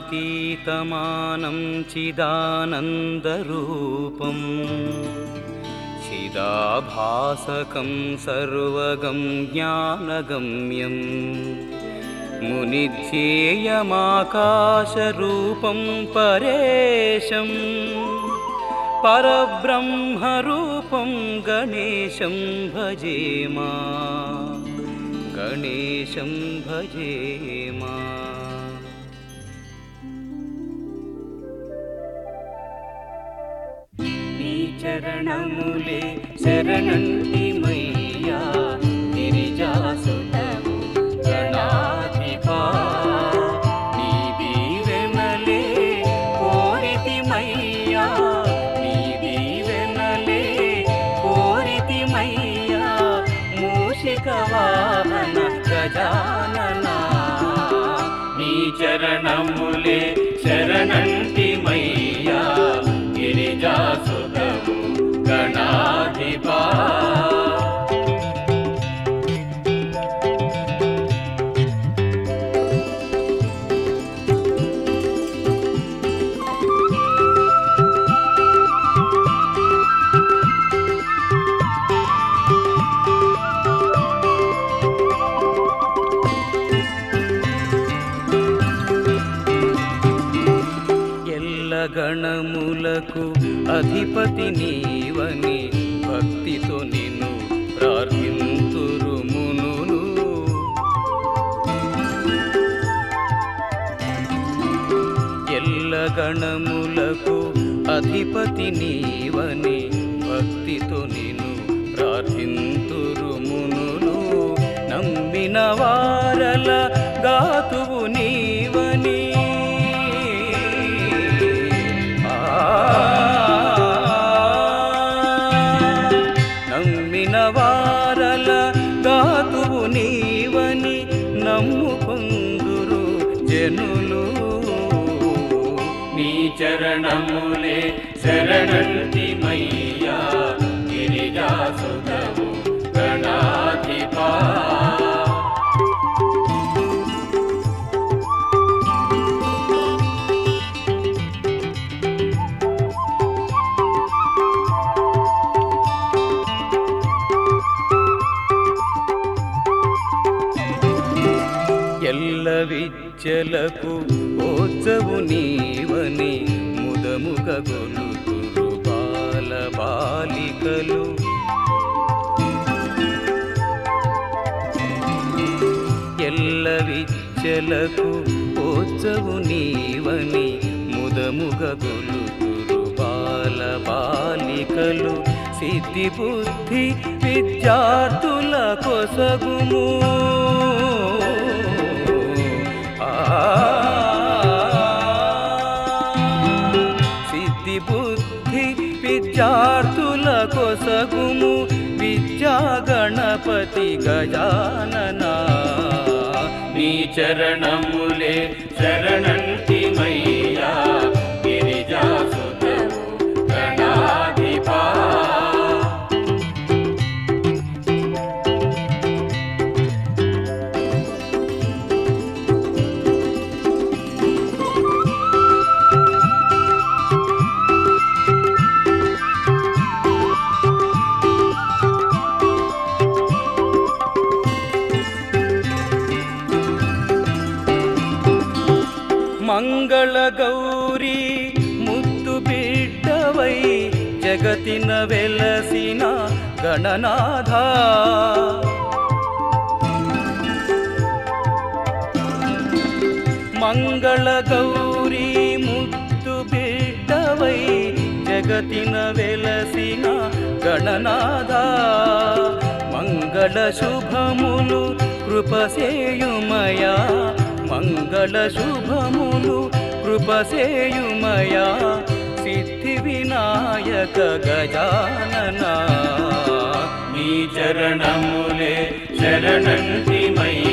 వర్ణనాతీతమానం చిదానందరూపం చిదాభాసకం సర్వగం జ్ఞానగమ్యం మునిధ్యేయమాకాశరూపం పరేశం పరబ్రహ్మరూపం గణేశం భజేమా గణేశం భజేమా. నీ చరణములే శరణంటిమయ్యా గిరిజాసుతము గణాధిపా. నీ దీవెనలే కోరితిమయ్యా నీ దీవెనలే కోరితిమయ్యా మూషిక వాహన గజాననా. నీ చరణములే శరణంటిమయ్యా గిరిజాసుతము గణాధిపా. గణములకు అధిపతి నీవని భక్తితో నిన్ను ప్రార్థింతురు మునులు. ఎల్ల గణములకు అధిపతి నీవని భక్తితో నిన్ను ప్రార్థింతురు మునులు. నమ్మిన వారల గాతువు నీవని నమ్మిన వారల గాతువు నీవని నమ్ముకొందురు జనులు. నీ చరణములే శరణంటిమయ్యా గిరిజాసుతము గణాధిపా. ఎల్ల విద్యలకు ఓత్సవు నీవని ముదముగ గొలుతురు బాల బాలికలు. ఎల్ల విద్యలకు ఓత్సవు నీవని ముదముగ గొలుతురు బాల బాలికలు. సిద్ధి బుద్ధి విద్యార్థుల కొసగుము సిద్ధి బుద్ధి విద్యార్థుల కొసగుము విద్యా గణపతి గజాననా. నీ చరణములే శరణంటిమయ్యా గిరిజాసుతము గణాధిపా. మంగళ గౌరీ ముద్దు బిడ్డవై జగతిన వెలసిన గణనాథ. మంగళ గౌరీ ముద్దు బిడ్డవై జగతిన వెలసిన గణనాథ. మంగళ శుభములు కృపసేయుమయా మంగళ శుభములు కృపసేయుమయా సిద్ధి వినాయక గజాననా. నీ చరణములే శరణంటిమయ్యా